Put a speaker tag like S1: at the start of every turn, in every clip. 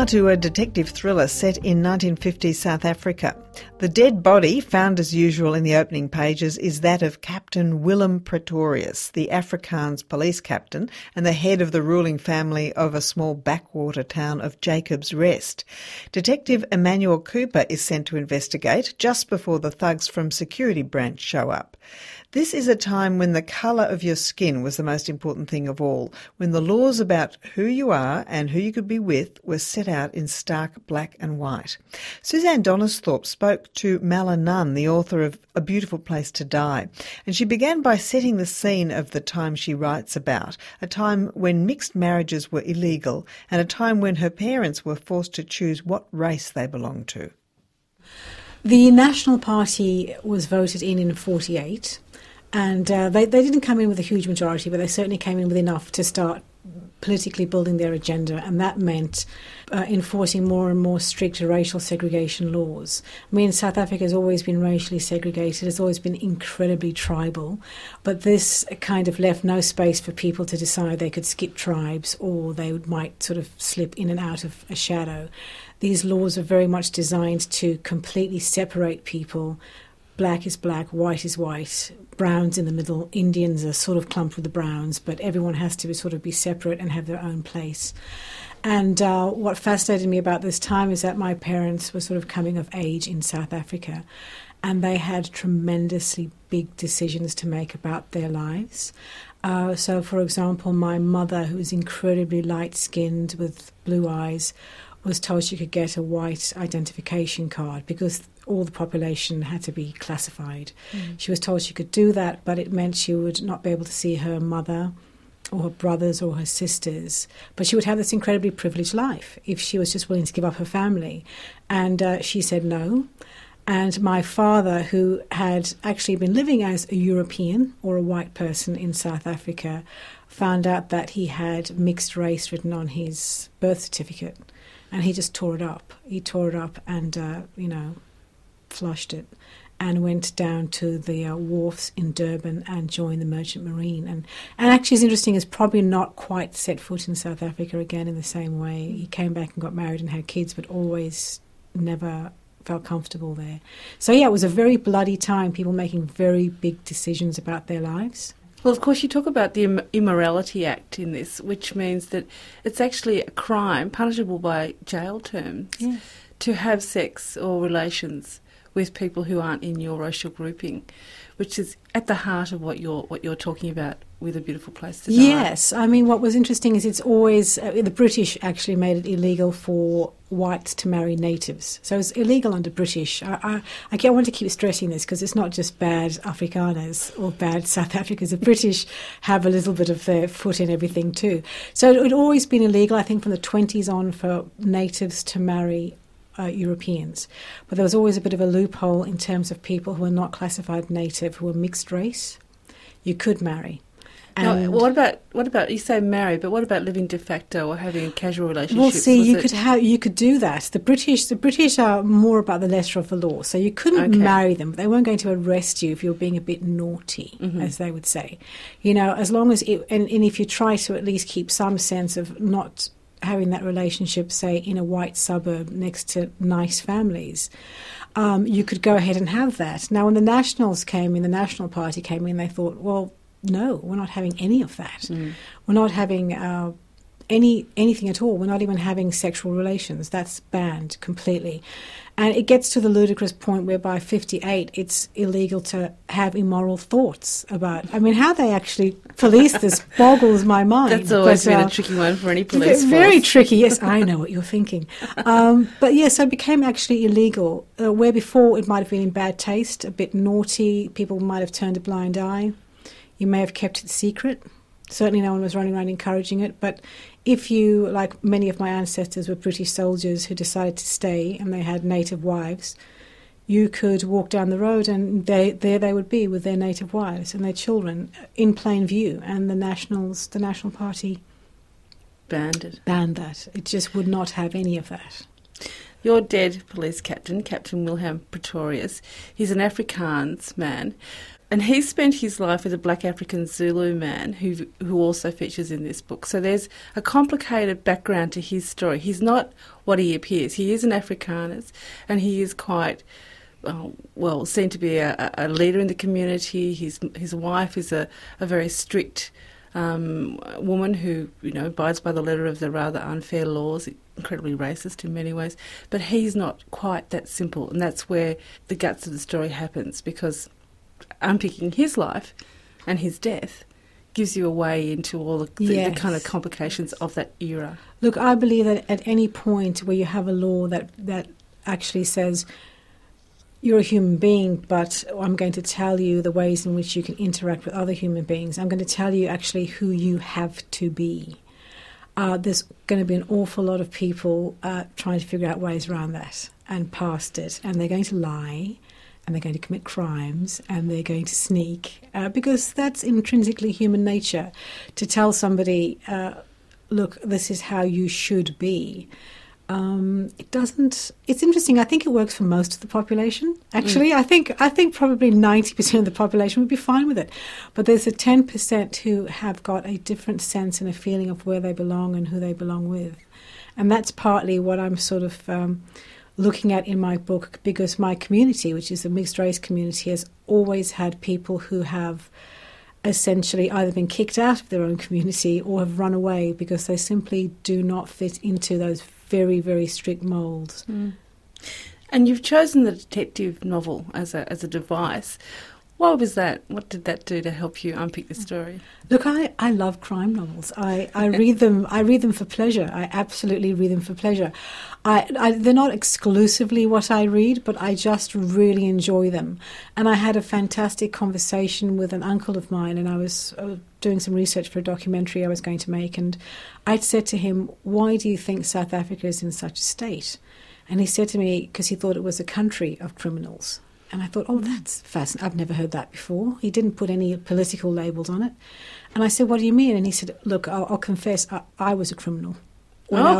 S1: to a detective thriller set in 1950s South Africa. The dead body, found as usual in the opening pages, is that of Captain Willem Pretorius, the Afrikaans police captain and the head of the ruling family of a small backwater town of Jacob's Rest. Detective Emmanuel Cooper is sent to investigate just before the thugs from Security Branch show up. This is a time when the colour of your skin was the most important thing of all, when the laws about who you are and who you could be with were set out in stark black and white. Suzanne Donisthorpe spoke to Mala Nunn, the author of A Beautiful Place to Die, and she began by setting the scene of the time she writes about, a time when mixed marriages were illegal and a time when her parents were forced to choose what race they belonged to.
S2: The National Party was voted in 1948. And they didn't come in with a huge majority, but they certainly came in with enough to start politically building their agenda, and that meant enforcing more and more strict racial segregation laws. I mean, South Africa has always been racially segregated, it's always been incredibly tribal, but this kind of left no space for people to decide they could skip tribes or they might sort of slip in and out of a shadow. These laws are very much designed to completely separate people. Black is black, white is white, browns in the middle, Indians are sort of clumped with the browns, but everyone has to sort of be separate and have their own place. And what fascinated me about this time is that my parents were sort of coming of age in South Africa, and they had tremendously big decisions to make about their lives. So, for example, my mother, who was incredibly light-skinned with blue eyes, was told she could get a white identification card because all the population had to be classified. She was told she could do that, but it meant she would not be able to see her mother or her brothers or her sisters. But she would have this incredibly privileged life if she was just willing to give up her family. And she said no. And my father, who had actually been living as a European or a white person in South Africa, found out that he had mixed race written on his birth certificate. And he just tore it up. He tore it up and, flushed it and went down to the wharfs in Durban and joined the Merchant Marine. And actually, it's interesting, he's probably not quite set foot in South Africa again in the same way. He came back and got married and had kids, but always never felt comfortable there. So, yeah, it was a very bloody time, people making very big decisions about their lives.
S3: Well, of course, you talk about the Immorality Act in this, which means that it's actually a crime punishable by jail terms to have sex or relations with people who aren't in your racial grouping, which is at the heart of what you're talking about with A Beautiful Place to Die. Yes,
S2: I mean, what was interesting is it's always the British actually made it illegal for whites to marry natives, so it's illegal under British. I want to keep stressing this because it's not just bad Afrikaners or bad South Africans. The British have a little bit of their foot in everything too. So it had always been illegal, I think, from the 1920s on for natives to marry Europeans. But there was always a bit of a loophole in terms of people who were not classified native, who were mixed race. You could marry.
S3: And now, what about you say marry, but what about living de facto or having casual relationships?
S2: Well, see, you could do that. The British are more about the letter of the law, so you couldn't marry them. But they weren't going to arrest you if you were being a bit naughty, as they would say. As long as and if you try to at least keep some sense of not having that relationship, say, in a white suburb next to nice families, you could go ahead and have that. Now, when the Nationals came in, the National Party came in, they thought, well, no, we're not having any of that. We're not having anything at all. We're not even having sexual relations. That's banned completely. And it gets to the ludicrous point where by 1958 it's illegal to have immoral thoughts about... I mean, how they actually police this boggles my mind.
S3: That's always been a tricky one for any police force.
S2: Very tricky, yes, I know what you're thinking. But yes, so it became actually illegal, where before it might have been in bad taste, a bit naughty, people might have turned a blind eye. You may have kept it secret. Certainly no one was running around encouraging it, but if you, like many of my ancestors, were British soldiers who decided to stay and they had native wives, you could walk down the road and there they would be with their native wives and their children in plain view, and the National Party
S3: banned
S2: that. It just would not have any of that.
S3: Your dead police captain, Captain Willem Pretorius, he's an Afrikaans man. And he spent his life with a black African Zulu man who also features in this book. So there's a complicated background to his story. He's not what he appears. He is an Afrikaner, and he is quite, seen to be a leader in the community. His wife is a very strict woman who, abides by the letter of the rather unfair laws, incredibly racist in many ways. But he's not quite that simple, and that's where the guts of the story happens, because unpicking his life and his death gives you a way into all the kind of complications of that era.
S2: Look, I believe that at any point where you have a law that actually says you're a human being, but I'm going to tell you the ways in which you can interact with other human beings. I'm going to tell you actually who you have to be. There's going to be an awful lot of people trying to figure out ways around that and past it, and they're going to lie, and they're going to commit crimes, and they're going to sneak, because that's intrinsically human nature, to tell somebody, look, this is how you should be. It's interesting. I think it works for most of the population, actually. I think probably 90% of the population would be fine with it. But there's a 10% who have got a different sense and a feeling of where they belong and who they belong with. And that's partly what I'm sort of looking at in my book, because my community, which is the mixed race community, has always had people who have essentially either been kicked out of their own community or have run away because they simply do not fit into those very, very strict moulds.
S3: And you've chosen the detective novel as a device. Why was that? What did that do to help you unpick the story?
S2: Look, I love crime novels. I read them. I read them for pleasure. I absolutely read them for pleasure. They're not exclusively what I read, but I just really enjoy them. And I had a fantastic conversation with an uncle of mine, and I was doing some research for a documentary I was going to make, and I'd said to him, "Why do you think South Africa is in such a state?" And he said to me, because he thought it was a country of criminals. And I thought, oh, that's fascinating. I've never heard that before. He didn't put any political labels on it. And I said, what do you mean? And he said, look, I'll confess, I was a criminal. When I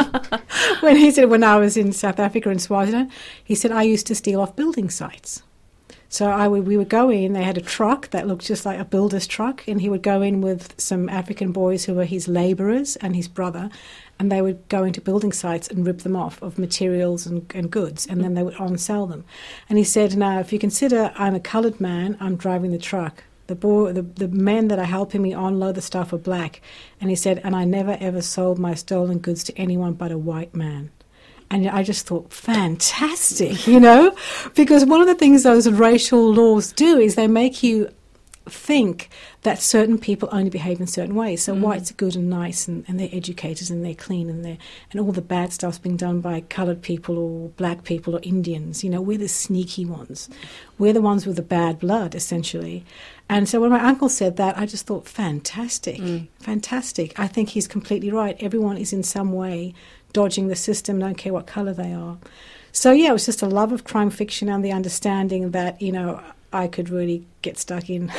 S2: was in South Africa and Swaziland, he said, I used to steal off building sites. So we would go in, they had a truck that looked just like a builder's truck, and he would go in with some African boys who were his labourers and his brother, and they would go into building sites and rip them off of materials and goods, and then they would on-sell them. And he said, now, if you consider I'm a coloured man, I'm driving the truck. The men that are helping me unload the stuff are black. And he said, and I never, ever sold my stolen goods to anyone but a white man. And I just thought, fantastic, because one of the things those racial laws do is they make you think that certain people only behave in certain ways. So whites are good and nice, and they're educators and they're clean, and all the bad stuff's being done by coloured people or black people or Indians. We're the sneaky ones. We're the ones with the bad blood, essentially. And so when my uncle said that, I just thought, fantastic, fantastic. I think he's completely right. Everyone is in some way dodging the system, don't care what colour they are. So, yeah, it was just a love of crime fiction and the understanding that, I could really get stuck in.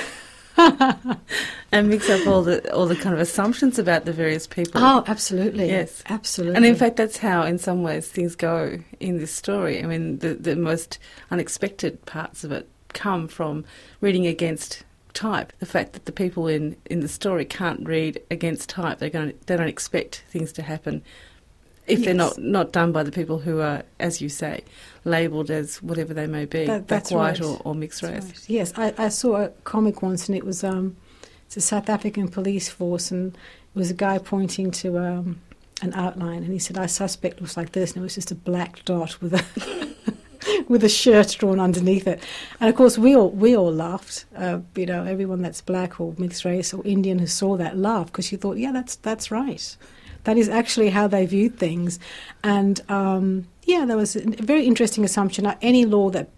S3: And mix up all the kind of assumptions about the various people.
S2: Oh, absolutely.
S3: Yes.
S2: Absolutely.
S3: And in fact, that's how, in some ways, things go in this story. I mean, the most unexpected parts of it come from reading against type. The fact that the people in the story can't read against type. They don't expect things to happen if they're not done by the people who are, as you say, labelled as whatever they may be, black, white, right, or mixed race.
S2: Right. Yes, I saw a comic once, and it was it's a South African police force, and it was a guy pointing to an outline, and he said, "Our suspect looks like this," and it was just a black dot with a with a shirt drawn underneath it. And of course, we all laughed. Everyone that's black or mixed race or Indian who saw that laughed, because you thought, yeah, that's right. That is actually how they viewed things. And there was a very interesting assumption. Any law that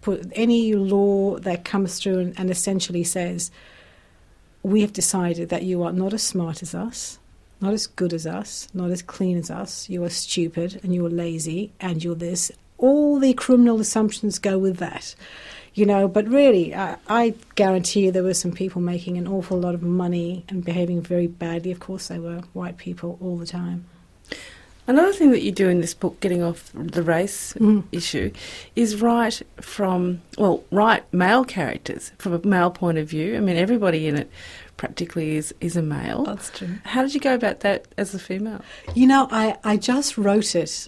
S2: comes through and essentially says, we have decided that you are not as smart as us, not as good as us, not as clean as us. You are stupid and you are lazy and you're this. All the criminal assumptions go with that. But really, I guarantee you there were some people making an awful lot of money and behaving very badly. Of course, they were white people all the time.
S3: Another thing that you do in this book, getting off the race issue, is write male characters from a male point of view. I mean, everybody in it practically is a male.
S2: That's true.
S3: How did you go about that as a female?
S2: You know, I just wrote it,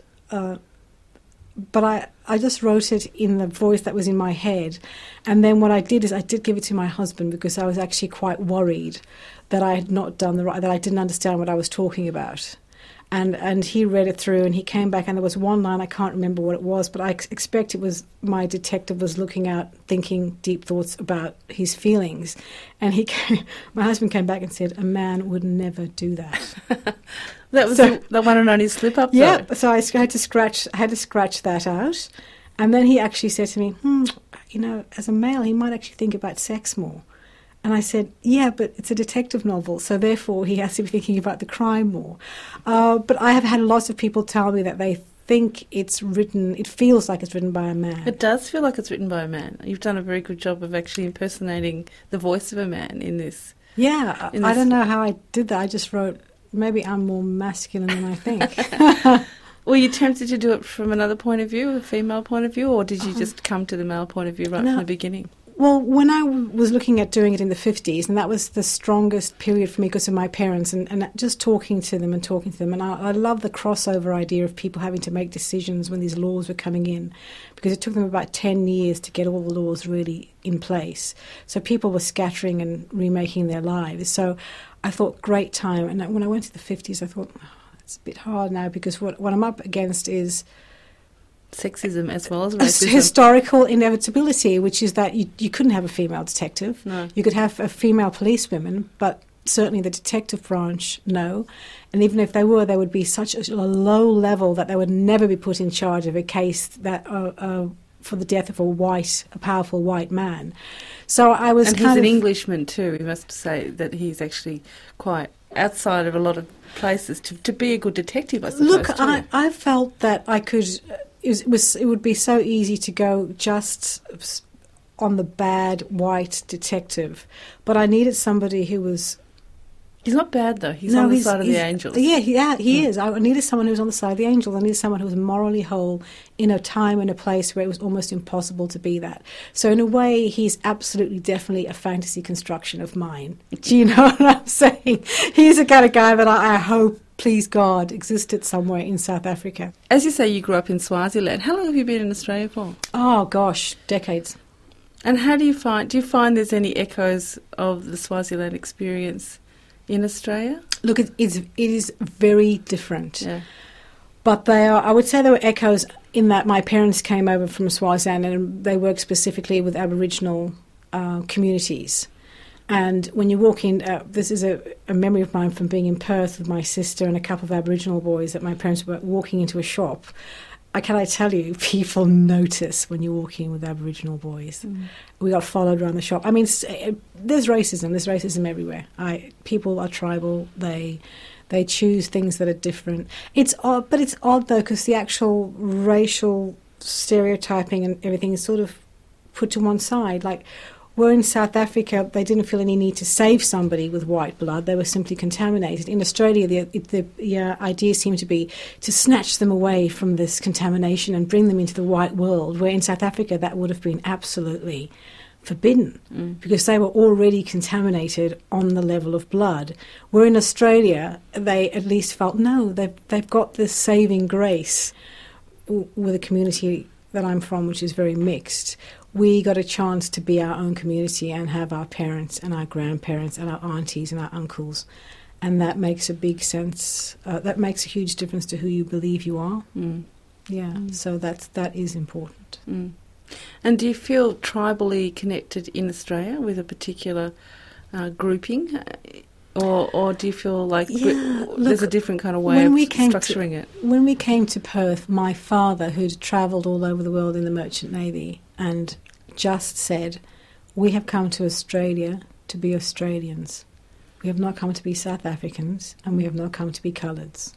S2: but I just wrote it in the voice that was in my head. And then what I did is I did give it to my husband because I was actually quite worried that I had not done that I didn't understand what I was talking about. And he read it through and he came back and there was one line, I can't remember what it was, but I expect it was my detective was looking out, thinking deep thoughts about his feelings. And my husband came back and said, a man would never do that.
S3: That was the one and only slip up, though.
S2: Yeah, so I had to scratch that out. And then he actually said to me, you know, as a male, he might actually think about sex more. And I said, yeah, but it's a detective novel, so therefore he has to be thinking about the crime more. But I have had lots of people tell me that they think it feels like it's written by a man.
S3: It does feel like it's written by a man. You've done a very good job of actually impersonating the voice of a man in this.
S2: Yeah, I don't know how I did that. I just wrote, maybe I'm more masculine than I think.
S3: Were you tempted to do it from another point of view, a female point of view, or did you just come to the male point of view from the beginning?
S2: Well, when I was looking at doing it in the 50s, and that was the strongest period for me because of my parents and just talking to them. And I love the crossover idea of people having to make decisions when these laws were coming in, because it took them about 10 years to get all the laws really in place. So people were scattering and remaking their lives. So I thought, great time. And when I went to the 50s, I thought, it's a bit hard now because what I'm up against is
S3: sexism as well as racism.
S2: Historical inevitability, which is that you couldn't have a female detective.
S3: No.
S2: You could have a female policewoman, but certainly the detective branch, no. And even if they were, they would be such a low level that they would never be put in charge of a case that for the death of a powerful white man. So I was
S3: and he's an Englishman too. We must say that he's actually quite outside of a lot of places to be a good detective, I suppose.
S2: Look, I felt that I could. It would be so easy to go just on the bad white detective, but I needed somebody who was.
S3: He's not bad though. He's on the side of the angels.
S2: Yeah, he is. I needed someone who was on the side of the angels. I needed someone who was morally whole in a time and a place where it was almost impossible to be that. So in a way, he's absolutely, definitely a fantasy construction of mine. Do you know what I'm saying? He's the kind of guy that I hope, please God, existed somewhere in South Africa.
S3: As you say, you grew up in Swaziland. How long have you been in Australia for?
S2: Oh gosh, decades.
S3: And how do you find there's any echoes of the Swaziland experience in Australia?
S2: Look, it is very different.
S3: Yeah.
S2: But I would say there were echoes in that my parents came over from Swaziland and they worked specifically with Aboriginal communities. And when you walk in, this is a memory of mine from being in Perth with my sister and a couple of Aboriginal boys, that my parents were walking into a shop. Can I tell you, people notice when you walk in with Aboriginal boys. Mm. We got followed around the shop. I mean, there's racism. There's racism everywhere. People are tribal. They choose things that are different. It's odd, but it's odd though, because the actual racial stereotyping and everything is sort of put to one side. Like, where in South Africa, they didn't feel any need to save somebody with white blood. They were simply contaminated. In Australia, the idea seemed to be to snatch them away from this contamination and bring them into the white world, where in South Africa, that would have been absolutely forbidden because they were already contaminated on the level of blood. Where in Australia, they at least felt, no, they've got this saving grace with a community that I'm from, which is very mixed. We got a chance to be our own community and have our parents and our grandparents and our aunties and our uncles. And that makes a big sense. That makes a huge difference to who you believe you are. Mm. Yeah, so that is important.
S3: Mm. And do you feel tribally connected in Australia with a particular grouping? Or do you feel like there's a different kind of way of structuring it?
S2: When we came to Perth, my father, who'd travelled all over the world in the Merchant Navy, and just said, we have come to Australia to be Australians. We have not come to be South Africans, and we have not come to be coloureds.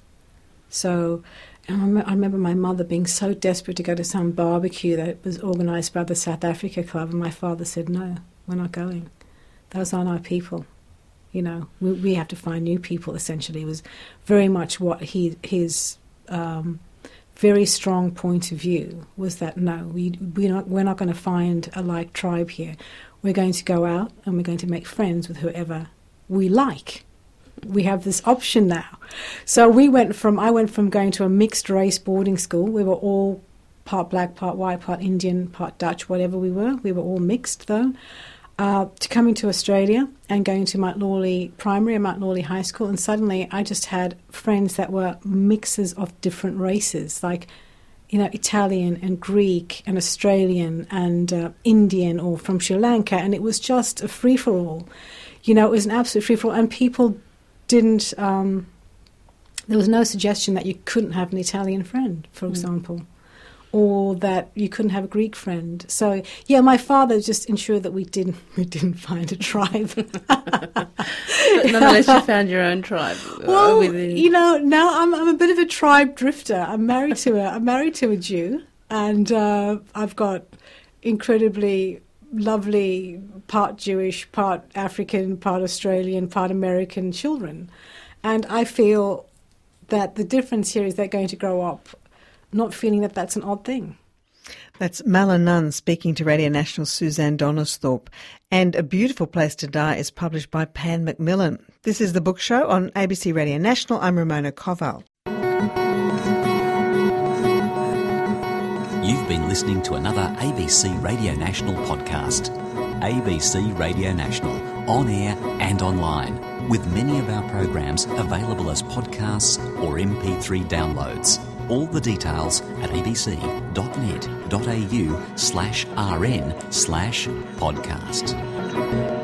S2: So I remember my mother being so desperate to go to some barbecue that was organised by the South Africa Club, and my father said, no, we're not going. Those aren't our people. You know, we have to find new people, essentially. It was very much what his very strong point of view was that no, we're not going to find a like tribe here. We're going to go out and we're going to make friends with whoever we like. We have this option now. So I went from going to a mixed race boarding school. We were all part black, part white, part Indian, part Dutch, whatever we were. We were all mixed though. To coming to Australia and going to Mount Lawley Primary and Mount Lawley High School, and suddenly I just had friends that were mixes of different races, like, Italian and Greek and Australian and Indian or from Sri Lanka, and it was just a free-for-all. It was an absolute free-for-all, and people didn't... there was no suggestion that you couldn't have an Italian friend, for example, or that you couldn't have a Greek friend. So, yeah, my father just ensured that we didn't find a tribe.
S3: But nonetheless, you found your own tribe.
S2: Well, now I'm a bit of a tribe drifter. I'm married to a Jew, and I've got incredibly lovely part Jewish, part African, part Australian, part American children. And I feel that the difference here is they're going to grow up not feeling that that's an odd thing.
S1: That's Mala Nunn speaking to Radio National's Suzanne Donisthorpe. And A Beautiful Place to Die is published by Pan Macmillan. This is The Book Show on ABC Radio National. I'm Ramona Koval.
S4: You've been listening to another ABC Radio National podcast. ABC Radio National, on air and online, with many of our programs available as podcasts or MP3 downloads. All the details at abc.net.au/rn/podcast.